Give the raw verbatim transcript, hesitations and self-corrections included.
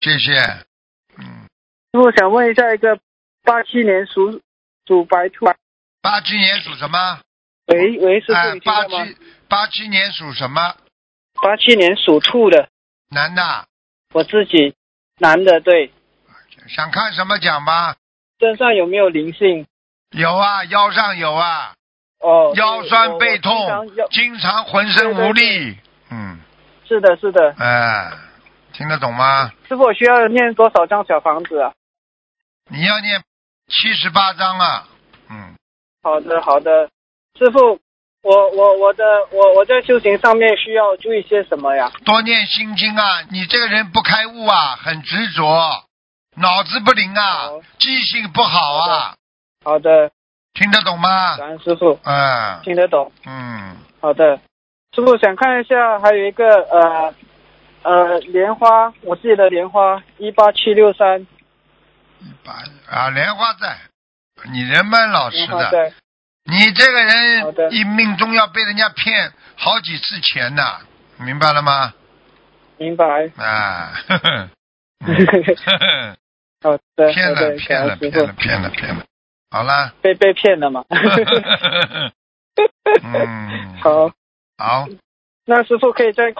谢谢。嗯， 师傅想问一下，一个八七年属属白兔。 八七年属什么？ 喂喂，师傅， 哎， 你听八到吗？ 七八七年属什么？ 八七年属兔的， 男的。 我自己，男的，对。 想看什么讲吧？ 身上有没有灵性？ 有啊，腰上有啊。 哦。 腰酸背痛， 经常, 经常浑身无力。 对对对嗯。 是的，是的。 哎，听得懂吗？ 师傅，我需要念多少张小房子啊？ 你要念七十八章啊。嗯。 好的，好的。师傅，我我我的我我在修行上面需要注意些什么呀？ 多念心经啊！你这个人不开悟啊，很执着，脑子不灵啊，记性不好啊。 好的。 听得懂吗？ 感恩师傅。 嗯。 听得懂。 嗯。 好的。师傅想看一下，还有一个呃呃莲花，我自己的莲花一八七六三。 一八啊，莲花在，你人蛮老实的。 对。 你这个人一命中要被人家骗好几次钱呐，明白了吗？ 明白。 啊，呵呵，呵呵， 好的。 骗了，骗了，骗了，骗了，骗了，好了。 被被骗了嘛？ 嗯。 好。 好。 那师傅可以再